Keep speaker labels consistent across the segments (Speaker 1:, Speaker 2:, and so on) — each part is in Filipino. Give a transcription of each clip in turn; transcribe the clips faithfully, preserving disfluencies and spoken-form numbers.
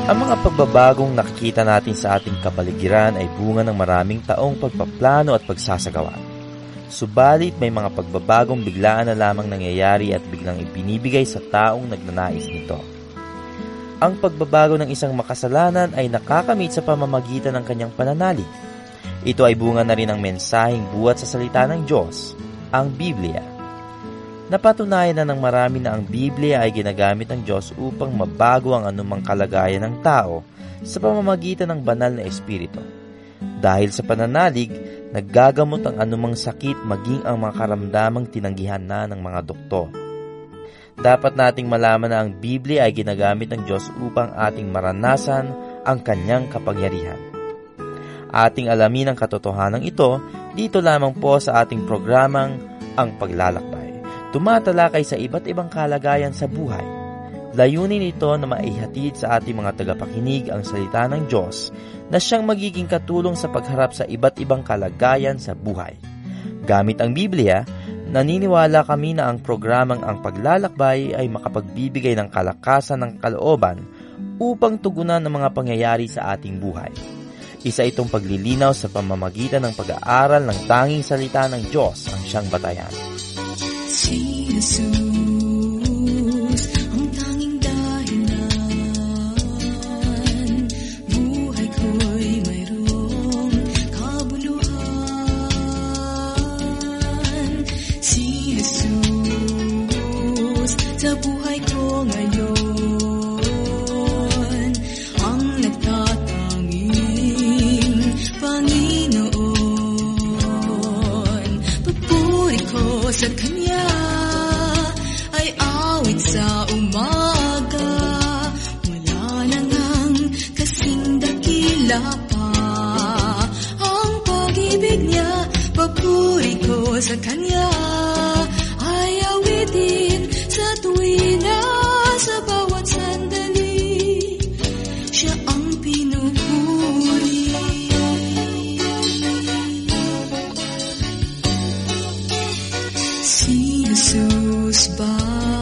Speaker 1: Ang mga pagbabagong nakikita natin sa ating kapaligiran ay bunga ng maraming taong pagpaplano at pagsasagawa. Subalit may mga pagbabagong biglaan na lamang nangyayari at biglang ibinibigay sa taong nagnanais nito. Ang pagbabago ng isang makasalanan ay nakakamit sa pamamagitan ng kanyang pananalig. Ito ay bunga na rin ng mensaheng buhat sa salita ng Diyos, ang Biblia. Napatunayan na ng marami na ang Biblia ay ginagamit ng Diyos upang mabago ang anumang kalagayan ng tao sa pamamagitan ng banal na Espiritu. Dahil sa pananalig, naggagamot ang anumang sakit maging ang mga karamdamang tinanggihan na ng mga doktor. Dapat nating malaman na ang Biblia ay ginagamit ng Diyos upang ating maranasan ang kanyang kapangyarihan. Ating alamin ang katotohanan ito dito lamang po sa ating programang Ang Paglalakbay. Tumatalakay sa iba't ibang kalagayan sa buhay. Layunin ito na maihatid sa ating mga tagapakinig ang salita ng Diyos na siyang magiging katulong sa pagharap sa iba't ibang kalagayan sa buhay. Gamit ang Biblia, naniniwala kami na ang programang Ang Paglalakbay ay makapagbibigay ng kalakasan ng kalooban upang tugunan ang mga pangyayari sa ating buhay. Isa itong paglilinaw sa pamamagitan ng pag-aaral ng tanging salita ng Diyos ang siyang batayan.
Speaker 2: Si Jesus, ang tanging dahilan, buhay ko'y mayroong kabuluhan. Si Jesus, sa buhay ko ngayon, ang nagtatanging Panginoon. Papuri ko sa Kanya sa umaga, wala na ngang kasing dakila pa ang pag-ibig niya. Papuri ko sa Kanya, ay awitin sa tuwina, sa bawat sandali, siya ang pinupuri. Si Jesus ba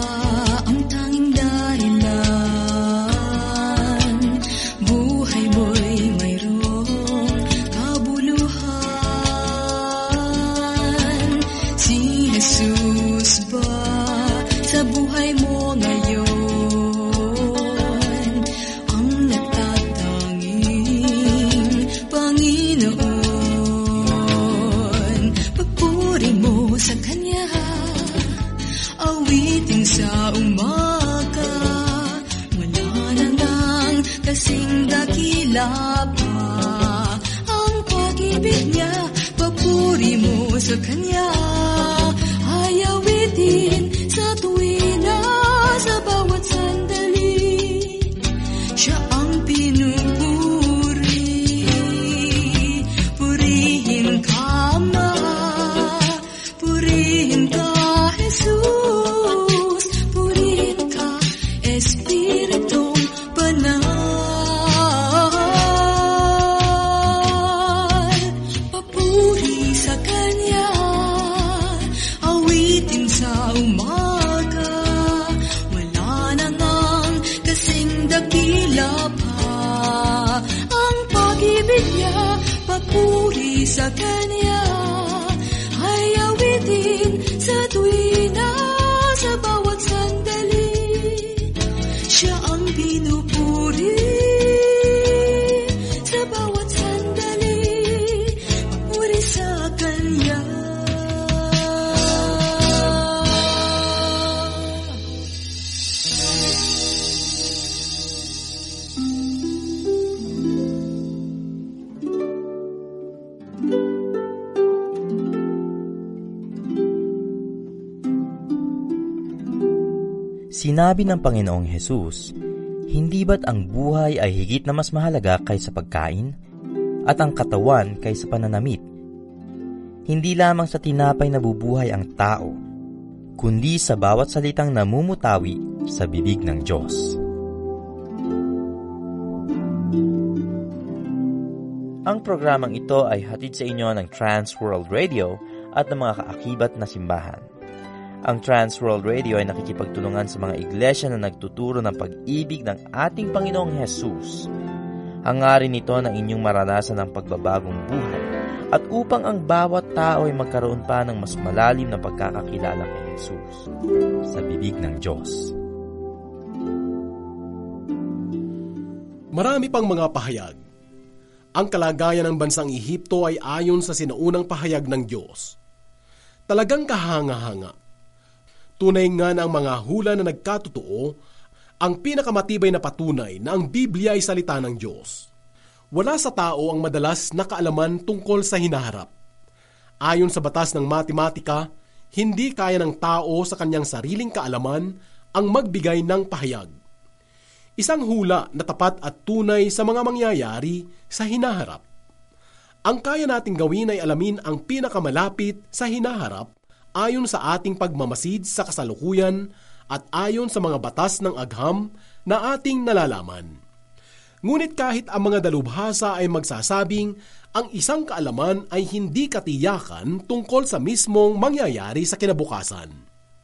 Speaker 2: ang pag-ibig niya. Papuri mo sa Kanya, ay awitin sa tuwina, sa bawat sandali, siya ang pinupuri. Purihin ka, Ama, purihin ka, Jesus, purihin ka, Espiritong Banal. Papuri sa Kanya, ay awitin sa tuwina, sa bawat sandali, siya ang pinupuri. Sa bawat sandali, papuri sa Kanya.
Speaker 1: Sinabi ng Panginoong Hesus, hindi ba't ang buhay ay higit na mas mahalaga kaysa pagkain, at ang katawan kaysa pananamit? Hindi lamang sa tinapay nabubuhay ang tao, kundi sa bawat salitang namumutawi sa bibig ng Diyos. Ang programang ito ay hatid sa inyo ng Trans World Radio at ng mga kaakibat na simbahan. Ang Transworld Radio ay nakikipagtulungan sa mga iglesia na nagtuturo ng pag-ibig ng ating Panginoong Hesus. Hangarin nito na inyong maranasan ang pagbabagong buhay at upang ang bawat tao ay magkaroon pa ng mas malalim na pagkakakilala kay Hesus. Sa bibig ng Diyos.
Speaker 3: Marami pang mga pahayag. Ang kalagayan ng bansang Ehipto ay ayon sa sinaunang pahayag ng Diyos. Talagang kahanga-hanga. Tunay nga na ang mga hula na nagkatotoo, ang pinakamatibay na patunay na ang Biblia ay salita ng Diyos. Wala sa tao ang madalas na kaalaman tungkol sa hinaharap. Ayon sa batas ng matematika, hindi kaya ng tao sa kanyang sariling kaalaman ang magbigay ng pahayag. Isang hula na tapat at tunay sa mga mangyayari sa hinaharap. Ang kaya nating gawin ay alamin ang pinakamalapit sa hinaharap ayon sa ating pagmamasid sa kasalukuyan at ayon sa mga batas ng agham na ating nalalaman. Ngunit kahit ang mga dalubhasa ay magsasabing ang isang kaalaman ay hindi katiyakan tungkol sa mismong mangyayari sa kinabukasan.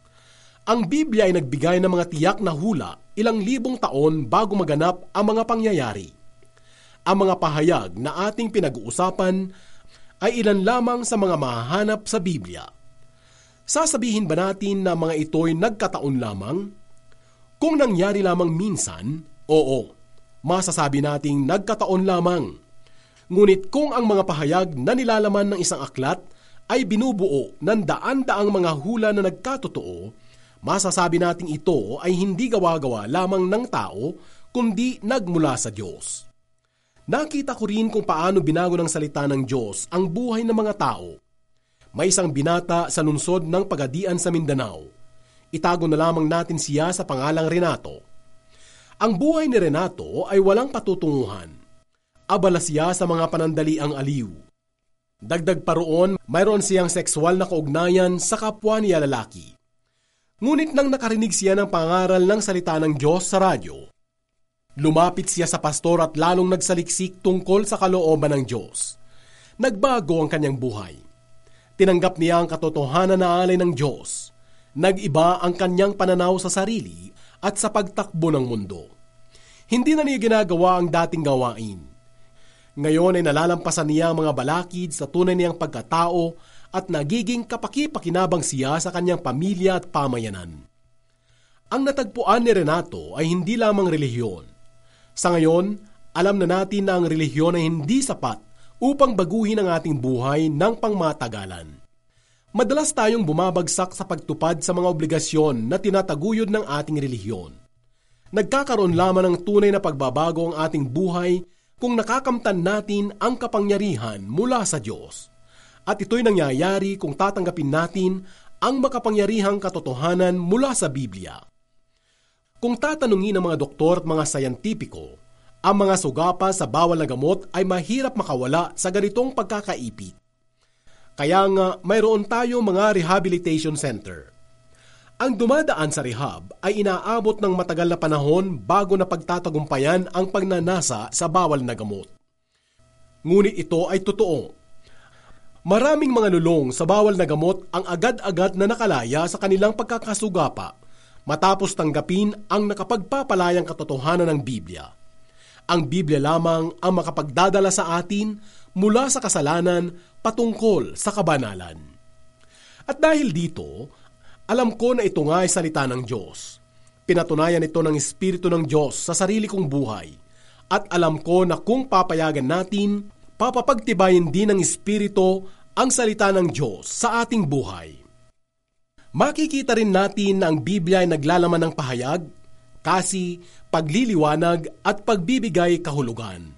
Speaker 3: Ang Biblia ay nagbigay ng mga tiyak na hula ilang libong taon bago maganap ang mga pangyayari. Ang mga pahayag na ating pinag-uusapan ay ilan lamang sa mga mahahanap sa Biblia. Sasabihin ba natin na mga ito'y nagkataon lamang? Kung nangyari lamang minsan, oo, masasabi nating nagkataon lamang. Ngunit kung ang mga pahayag na nilalaman ng isang aklat ay binubuo ng daan-daang mga hula na nagkatotoo, masasabi nating ito ay hindi gawa-gawa lamang ng tao, kundi nagmula sa Diyos. Nakita ko rin kung paano binago ng salita ng Diyos ang buhay ng mga tao. May isang binata sa lungsod ng Pagadian sa Mindanao. Itago na lamang natin siya sa pangalang Renato. Ang buhay ni Renato ay walang patutunguhan. Abala siya sa mga panandaliang aliw. Dagdag pa roon, mayroon siyang sexual na kaugnayan sa kapwa niya lalaki. Ngunit nang nakarinig siya ng pangaral ng salita ng Diyos sa radyo, lumapit siya sa pastor at lalong nagsaliksik tungkol sa kalooban ng Diyos. Nagbago ang kanyang buhay. Tinanggap niya ang katotohanan na alay ng Diyos. Nag-iba ang kanyang pananaw sa sarili at sa pagtakbo ng mundo. Hindi na niya ginagawa ang dating gawain. Ngayon ay nalalampasan niya ang mga balakid sa tunay niyang pagkatao at nagiging kapaki-pakinabang siya sa kanyang pamilya at pamayanan. Ang natagpuan ni Renato ay hindi lamang relihiyon. Sa ngayon, alam na natin na ang relihiyon ay hindi sapat upang baguhin ang ating buhay ng pangmatagalan. Madalas tayong bumabagsak sa pagtupad sa mga obligasyon na tinataguyod ng ating relihiyon. Nagkakaroon lamang ng tunay na pagbabago ang ating buhay kung nakakamtan natin ang kapangyarihan mula sa Diyos. At ito'y nangyayari kung tatanggapin natin ang makapangyarihang katotohanan mula sa Biblia. Kung tatanungin ng mga doktor at mga sayantipiko, ang mga sugapa sa bawal na gamot ay mahirap makawala sa ganitong pagkakaipit. Kaya nga mayroon tayong mga rehabilitation center. Ang dumadaan sa rehab ay inaabot ng matagal na panahon bago na pagtatagumpayan ang pagnanasa sa bawal na gamot. Ngunit ito ay totoo. Maraming mga lulong sa bawal na gamot ang agad-agad na nakalaya sa kanilang pagkakasugapa matapos tanggapin ang nakapagpapalayang katotohanan ng Biblia. Ang Biblia lamang ang makapagdadala sa atin mula sa kasalanan patungkol sa kabanalan. At dahil dito, alam ko na ito nga ay salita ng Diyos. Pinatunayan ito ng Espiritu ng Diyos sa sarili kong buhay. At alam ko na kung papayagan natin, papapagtibayin din ng Espiritu ang salita ng Diyos sa ating buhay. Makikita rin natin na ang Biblia ay naglalaman ng pahayag, kasi pagliliwanag at pagbibigay kahulugan.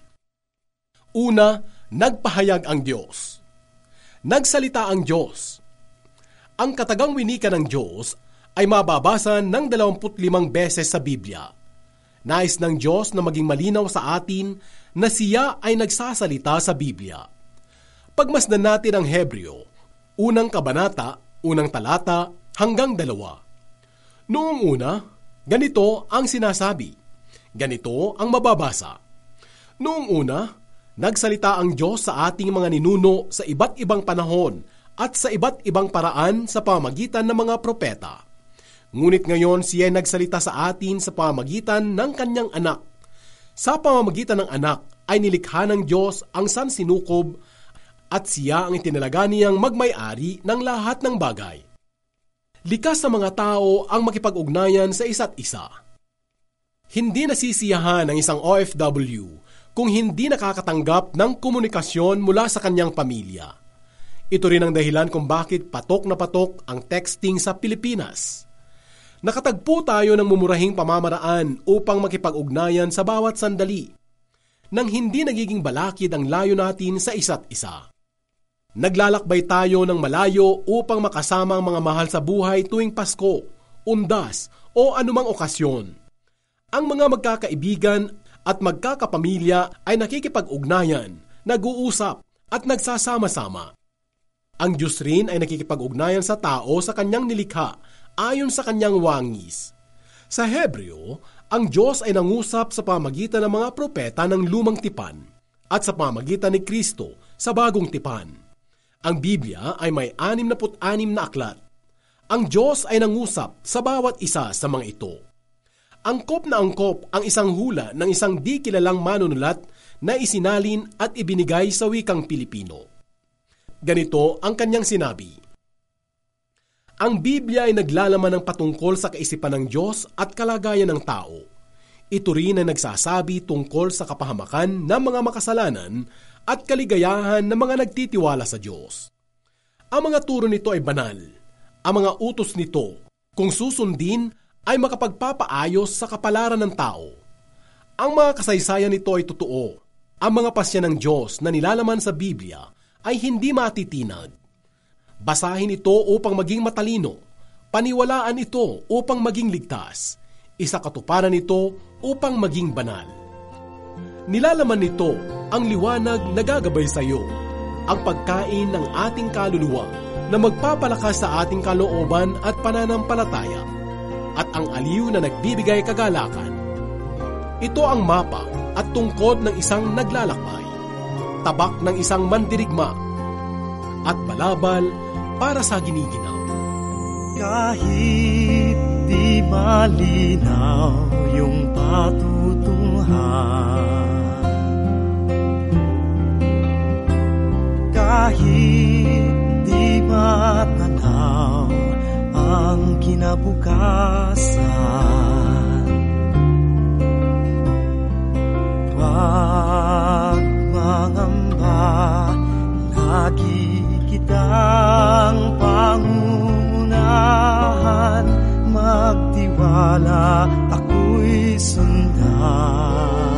Speaker 3: Una, nagpahayag ang Diyos. Nagsalita ang Diyos. Ang katagang winika ng Diyos ay mababasa ng dalawampu't limang beses sa Biblia. Nais ng Diyos na maging malinaw sa atin na siya ay nagsasalita sa Biblia. Pagmasdan natin ang Hebreo, unang kabanata, unang talata hanggang dalawa. Noong una, ganito ang sinasabi. Ganito ang mababasa. Noong una, nagsalita ang Diyos sa ating mga ninuno sa iba't ibang panahon at sa iba't ibang paraan sa pamagitan ng mga propeta. Ngunit ngayon siya ay nagsalita sa atin sa pamagitan ng kanyang anak. Sa pamamagitan ng anak ay nilikha ng Diyos ang sansinukob at siya ang itinalaga niyang magmay-ari ng lahat ng bagay. Likas sa mga tao ang makipag-ugnayan sa isa't isa. Hindi nasisiyahan ng isang O F W kung hindi nakakatanggap ng komunikasyon mula sa kanyang pamilya. Ito rin ang dahilan kung bakit patok na patok ang texting sa Pilipinas. Nakatagpo tayo ng mumurahing pamamaraan upang makipag-ugnayan sa bawat sandali, nang hindi nagiging balakid ang layo natin sa isa't isa. Naglalakbay tayo ng malayo upang makasama ang mga mahal sa buhay tuwing Pasko, Undas o anumang okasyon. Ang mga magkakaibigan at magkakapamilya ay nakikipag-ugnayan, nag-uusap at nagsasama-sama. Ang Diyos rin ay nakikipag-ugnayan sa tao sa kanyang nilikha ayon sa kanyang wangis. Sa Hebreo, ang Diyos ay nangusap sa pamagitan ng mga propeta ng Lumang Tipan at sa pamagitan ni Kristo sa Bagong Tipan. Ang Biblia ay may anim na put-anim na aklat. Ang Diyos ay nangusap sa bawat isa sa mga ito. Angkop na angkop ang isang hula ng isang di kilalang manunulat na isinalin at ibinigay sa wikang Pilipino. Ganito ang kanyang sinabi: ang Biblia ay naglalaman ng patungkol sa kaisipan ng Diyos at kalagayan ng tao. Ito rin ay nagsasabi tungkol sa kapahamakan ng mga makasalanan at kaligayahan ng mga nagtitiwala sa Diyos. Ang mga turo nito ay banal. Ang mga utos nito, kung susundin, ay makapagpapaayos sa kapalaran ng tao. Ang mga kasaysayan nito ay totoo. Ang mga pasya ng Diyos na nilalaman sa Biblia ay hindi matitinag. Basahin ito upang maging matalino. Paniwalaan ito upang maging ligtas. Isakatuparan ito upang maging banal. Nilalaman nito ang liwanag na gagabay sa iyo, ang pagkain ng ating kaluluwa na magpapalakas sa ating kalooban at pananampalataya, at ang aliw na nagbibigay kagalakan. Ito ang mapa at tungkod ng isang naglalakbay, tabak ng isang mandirigma, at balabal para sa giniginaw.
Speaker 4: Kahit di malinaw yung patutunguhan, kahit di matanaw ang kinabukasan, wag mangamba, lagi kitang pangunahan, magtiwala, ako'y sundan.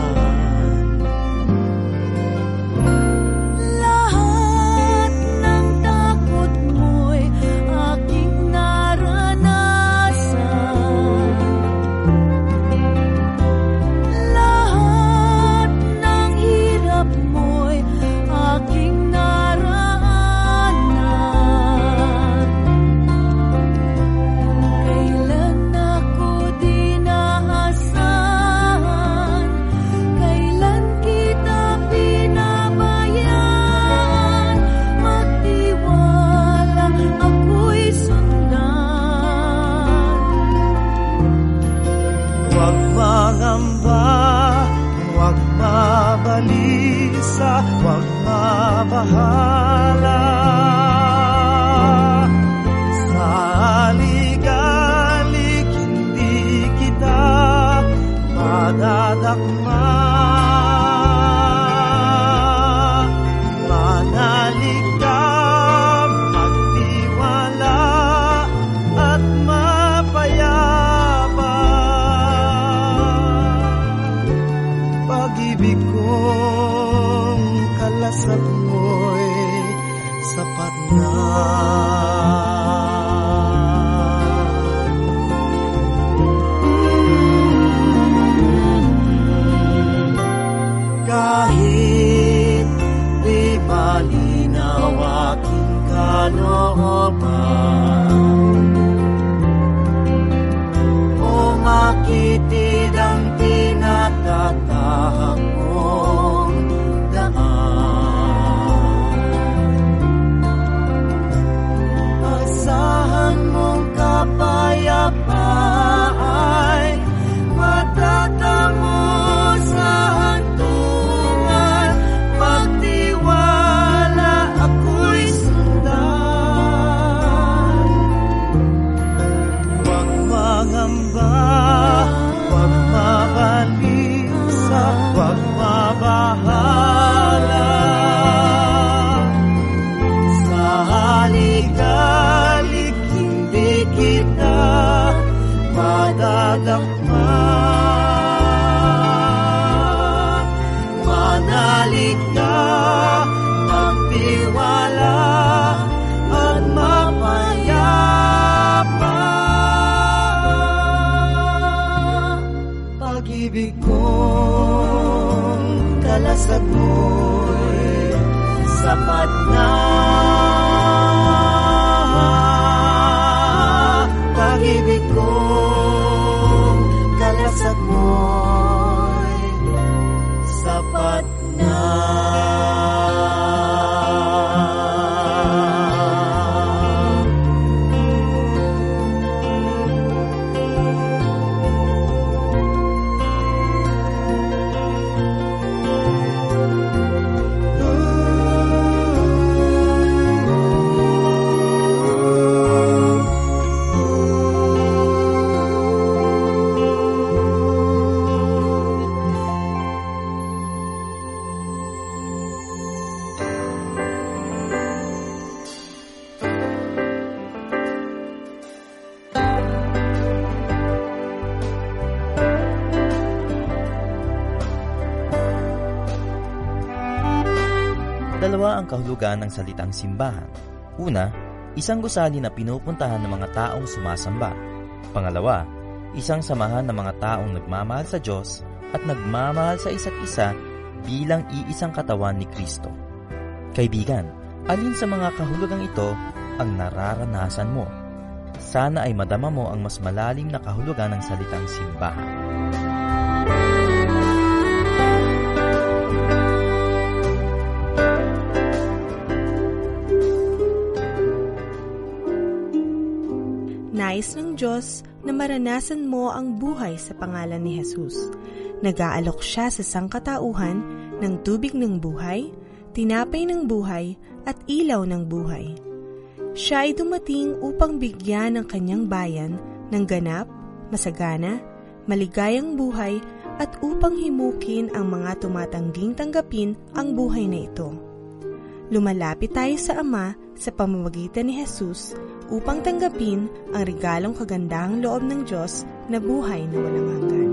Speaker 4: Huwag mabahala sa ligalig, hindi kita madadakma. Manalig ka, magtiwala at mapayapa. Pag-ibig ko kalasag mo'y sapat na. Kahit di malinaw aking kalooban, o makitid ang tinatatahak akma, manalig ka ng tiwala at mapayapa. Pag-ibig kong kalasag mo'y sapat na. Pag-ibig kong kalasag mo'y sapat na.
Speaker 1: Dalawa ang kahulugan ng salitang simbahan. Una, isang gusali na pinupuntahan ng mga taong sumasamba. Pangalawa, isang samahan ng mga taong nagmamahal sa Diyos at nagmamahal sa isa't isa bilang iisang katawan ni Kristo. Kaibigan, alin sa mga kahulugang ito ang nararanasan mo? Sana ay madama mo ang mas malalim na kahulugan ng salitang simbahan.
Speaker 5: Nais ng Diyos na maranasan mo ang buhay sa pangalan ni Jesus. Nag-aalok siya sa sangkatauhan ng tubig ng buhay, tinapay ng buhay, at ilaw ng buhay. Siya ay dumating upang bigyan ng kanyang bayan ng ganap, masagana, maligayang buhay, at upang himukin ang mga tumatangging tanggapin ang buhay na ito. Lumalapit tayo sa Ama sa pamamagitan ni Jesus upang tanggapin ang regalong kagandahang loob ng Diyos na buhay na walang hanggan.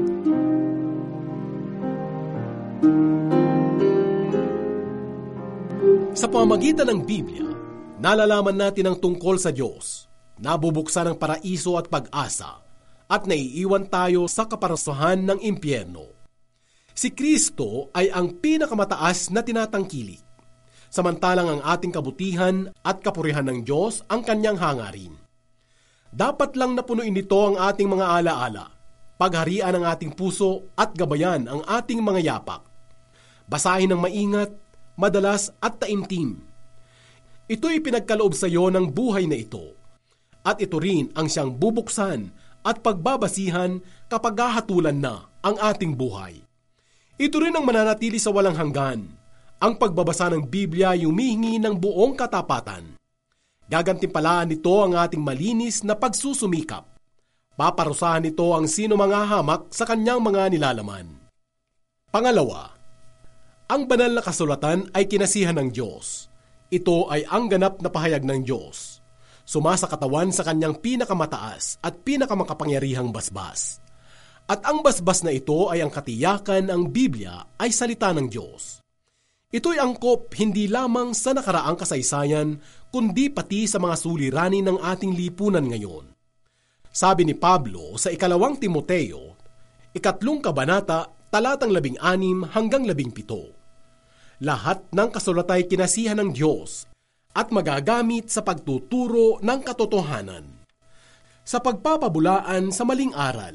Speaker 3: Sa pamamagitan ng Biblia, nalalaman natin ang tungkol sa Diyos, nabubuksan ang paraiso at pag-asa, at naiiwan tayo sa kaparasahan ng impyerno. Si Kristo ay ang pinakamataas na tinatangkilik, samantalang ang ating kabutihan at kapurihan ng Diyos ang kanyang hangarin. Dapat lang napunuin nito ang ating mga alaala, pagharian ang ating puso at gabayan ang ating mga yapak. Basahin ng maingat, madalas at taimtim. Ito'y pinagkaloob sa iyo ng buhay na ito, at ito rin ang siyang bubuksan at pagbabasihan kapag hahatulan na ang ating buhay. Ito rin ang mananatili sa walang hanggan. Ang pagbabasa ng Biblia ay humihingi ng buong katapatan. Gagantimpalaan nito ang ating malinis na pagsusumikap. Paparusahan nito ang sino mga hamak sa kanyang mga nilalaman. Pangalawa, ang banal na kasulatan ay kinasihan ng Diyos. Ito ay ang ganap na pahayag ng Diyos. Sumasakatawan sa kanyang pinakamataas at pinakamakapangyarihang basbas. At ang basbas na ito ay ang katiyakan ang Biblia ay salita ng Diyos. Ito'y angkop hindi lamang sa nakaraang kasaysayan, kundi pati sa mga suliranin ng ating lipunan ngayon. Sabi ni Pablo sa ikalawang Timoteo, ikatlong kabanata, talatang labing anim hanggang labing pito. Lahat ng kasulatay kinasihan ng Diyos at magagamit sa pagtuturo ng katotohanan, sa pagpapabulaan sa maling aral,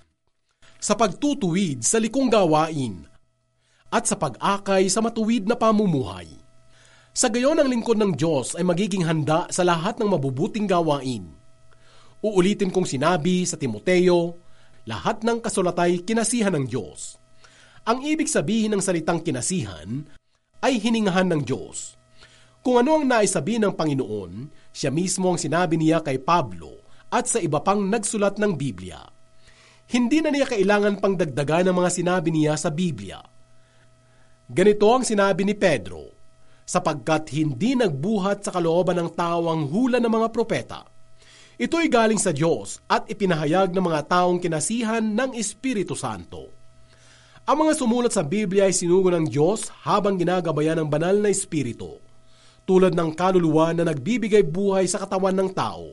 Speaker 3: sa pagtutuwid sa likong gawain, at sa pag-akay sa matuwid na pamumuhay. Sa gayon ang lingkod ng Diyos ay magiging handa sa lahat ng mabubuting gawain. Uulitin kong sinabi sa Timoteo, lahat ng kasulatay kinasihan ng Diyos. Ang ibig sabihin ng salitang kinasihan ay hiningahan ng Diyos. Kung ano ang naisabi ng Panginoon, siya mismo ang sinabi niya kay Pablo at sa iba pang nagsulat ng Biblia. Hindi na niya kailangan pang dagdagan ng mga sinabi niya sa Biblia. Ganito ang sinabi ni Pedro, sapagkat hindi nagbuhat sa kalooban ng tao ang hula ng mga propeta. Ito'y galing sa Diyos at ipinahayag ng mga taong kinasihan ng Espiritu Santo. Ang mga sumulat sa Biblia ay sinugo ng Diyos habang ginagabayan ng banal na Espiritu, tulad ng kaluluwa na nagbibigay buhay sa katawan ng tao.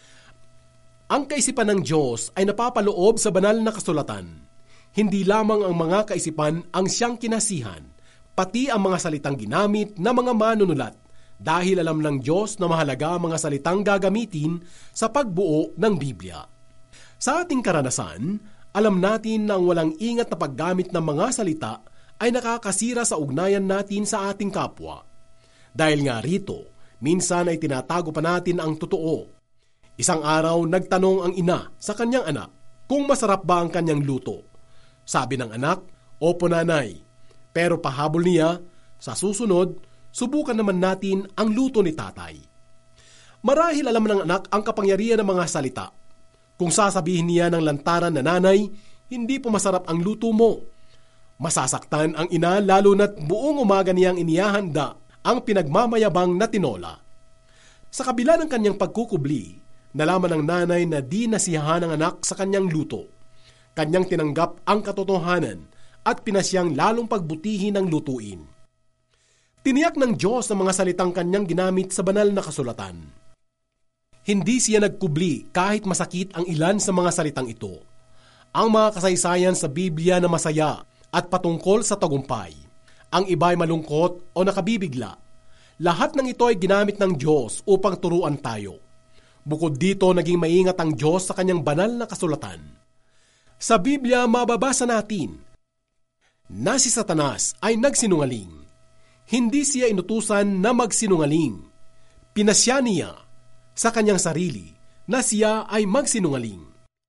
Speaker 3: Ang kaisipan ng Diyos ay napapaloob sa banal na kasulatan. Hindi lamang ang mga kaisipan ang siyang kinasihan, pati ang mga salitang ginamit na mga manunulat, dahil alam ng Diyos na mahalaga ang mga salitang gagamitin sa pagbuo ng Biblia. Sa ating karanasan, alam natin na ang walang ingat na paggamit ng mga salita ay nakakasira sa ugnayan natin sa ating kapwa. Dahil nga rito, minsan ay tinatago pa natin ang totoo. Isang araw, nagtanong ang ina sa kanyang anak kung masarap ba ang kanyang luto. Sabi ng anak, "Opo nanay." Pero pahabol niya, "Sa susunod, subukan naman natin ang luto ni tatay." Marahil alam ng anak ang kapangyarihan ng mga salita. Kung sasabihin niya ng lantaran na, "Nanay, hindi po masarap ang luto mo," masasaktan ang ina lalo na't buong umaga niyang inihahanda ang pinagmamayabang na tinola. Sa kabila ng kanyang pagkukubli, nalaman ng nanay na di nasiyahan ng anak sa kanyang luto. Kanyang tinanggap ang katotohanan at pinasyang lalong pagbutihin ang lutuin. Tiniyak ng Diyos ang mga salitang kanyang ginamit sa banal na kasulatan. Hindi siya nagkubli kahit masakit ang ilan sa mga salitang ito. Ang mga kasaysayan sa Biblia na masaya at patungkol sa tagumpay. Ang iba ay malungkot o nakabibigla. Lahat ng ito ay ginamit ng Diyos upang turuan tayo. Bukod dito, naging maingat ang Diyos sa kanyang banal na kasulatan. Sa Biblia, mababasa natin na si Satanas ay nagsinungaling. Hindi siya inutusan na magsinungaling. Pinasya niya sa kanyang sarili na siya ay magsinungaling.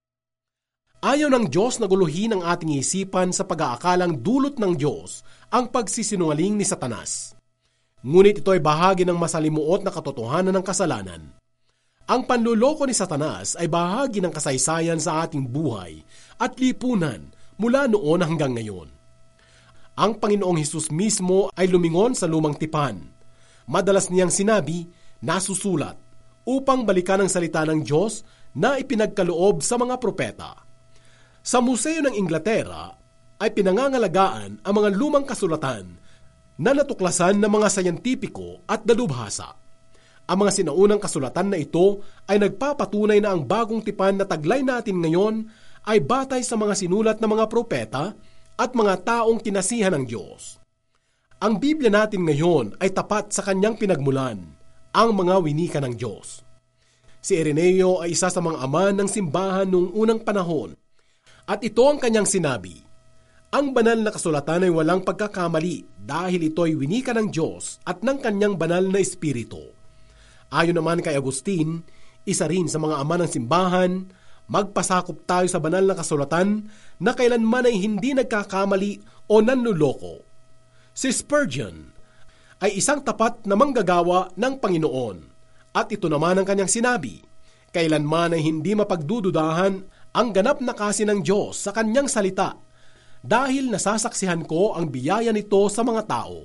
Speaker 3: Ayaw ng Diyos na guluhin ang ating isipan sa pag-aakalang dulot ng Diyos ang pagsisinungaling ni Satanas. Ngunit ito ay bahagi ng masalimuot na katotohanan ng kasalanan. Ang panluloko ni Satanas ay bahagi ng kasaysayan sa ating buhay at lipunan mula noon hanggang ngayon. Ang Panginoong Hesus mismo ay lumingon sa lumang tipan. Madalas niyang sinabi, nasusulat, upang balikan ang salita ng Diyos na ipinagkaloob sa mga propeta. Sa Museo ng Inglaterra ay pinangangalagaan ang mga lumang kasulatan na natuklasan ng mga sayantipiko at dalubhasa. Ang mga sinaunang kasulatan na ito ay nagpapatunay na ang bagong tipan na taglay natin ngayon ay batay sa mga sinulat ng mga propeta at mga taong kinasihan ng Diyos. Ang Biblia natin ngayon ay tapat sa kanyang pinagmulan, ang mga winika ng Diyos. Si Ireneo ay isa sa mga ama ng simbahan noong unang panahon, at ito ang kanyang sinabi, "Ang banal na kasulatan ay walang pagkakamali dahil ito ay winika ng Diyos at ng kanyang banal na espiritu." Ayon naman kay Agustin, isa rin sa mga ama ng simbahan, magpasakop tayo sa banal na kasulatan na kailanman ay hindi nagkakamali o nanluloko. Si Spurgeon ay isang tapat na manggagawa ng Panginoon, at ito naman ang kanyang sinabi, kailanman ay hindi mapagdududahan ang ganap na kasi ng Diyos sa kanyang salita, dahil nasasaksihan ko ang biyaya nito sa mga tao.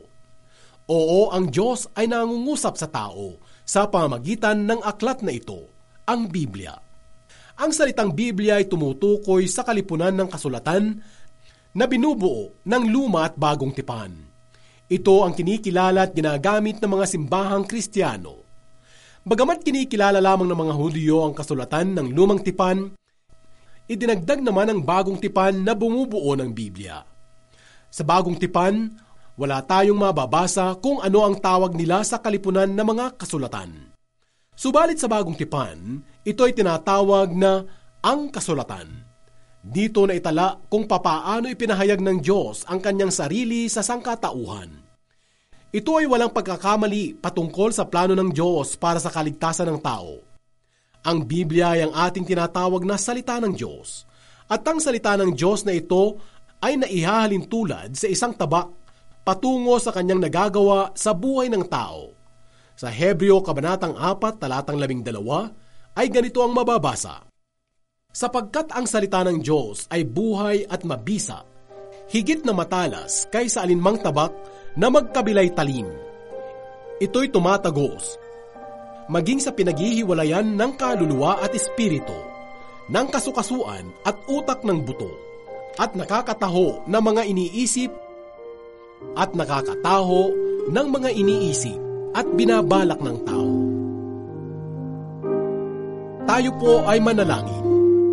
Speaker 3: Oo, ang Diyos ay nangungusap sa tao sa pamamagitan ng aklat na ito, ang Biblia. Ang salitang Biblia ay tumutukoy sa kalipunan ng kasulatan na binubuo ng luma at bagong tipan. Ito ang kinikilala at ginagamit ng mga simbahang Kristiyano. Bagamat kinikilala lamang ng mga Hudyo ang kasulatan ng lumang tipan, idinagdag naman ang bagong tipan na bumubuo ng Biblia. Sa bagong tipan, wala tayong mababasa kung ano ang tawag nila sa kalipunan ng mga kasulatan. Subalit sa bagong tipan, ito ay tinatawag na ang kasulatan. Dito na itala kung papaano ipinahayag ng Diyos ang kanyang sarili sa sangkatauhan. Ito ay walang pagkakamali patungkol sa plano ng Diyos para sa kaligtasan ng tao. Ang Biblia ay ang ating tinatawag na salita ng Diyos, at ang salita ng Diyos na ito ay naihahalin tulad sa isang tabak patungo sa kanyang nagagawa sa buhay ng tao. Sa Hebreo Kabanatang apat, talatang labing dalawa, ay ganito ang mababasa, "Sapagkat ang salita ng Diyos ay buhay at mabisa, higit na matalas kaysa alinmang tabak na magkabilay talim. Ito'y tumatagos maging sa pinaghihiwalayan ng kaluluwa at espiritu, ng kasukasuan at utak ng buto, at nakakataho ng mga iniisip at nakakataho ng mga iniisip at binabalak ng tao. Tayo po ay manalangin.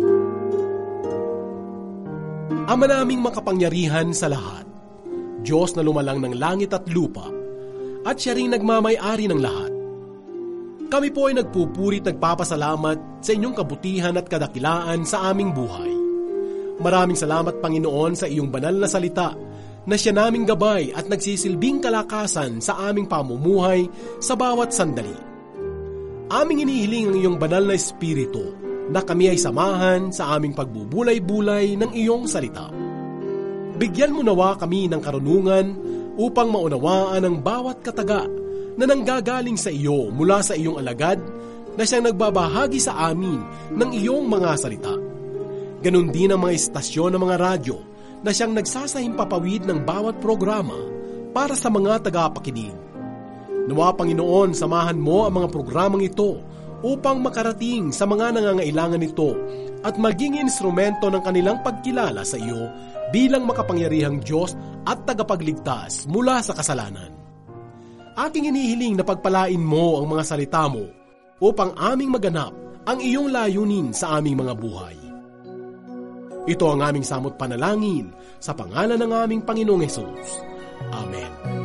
Speaker 3: Ama naming makapangyarihan sa lahat, Diyos na lumalang ng langit at lupa, at siya ring nagmamay-ari ng lahat. Kami po ay nagpupuri at nagpapasalamat sa inyong kabutihan at kadakilaan sa aming buhay. Maraming salamat, Panginoon, sa iyong banal na salita na siya naming gabay at nagsisilbing kalakasan sa aming pamumuhay sa bawat sandali. Aming inihiling ang iyong banal na espiritu na kami ay samahan sa aming pagbubulay-bulay ng iyong salita. Bigyan mo nawa kami ng karunungan upang maunawaan ang bawat kataga na nanggagaling sa iyo mula sa iyong alagad na siyang nagbabahagi sa amin ng iyong mga salita. Ganon din ang mga istasyon ng mga radyo na siyang nagsasahimpapawid ng bawat programa para sa mga tagapakinig. Nawa, Panginoon, samahan mo ang mga programang ito upang makarating sa mga nangangailangan nito at maging instrumento ng kanilang pagkilala sa iyo bilang makapangyarihang Diyos at tagapagligtas mula sa kasalanan. Aking inihiling na pagpalain mo ang mga salita mo upang aming maganap ang iyong layunin sa aming mga buhay. Ito ang aming samot panalangin sa pangalan ng aming Panginoong Hesus. Amen.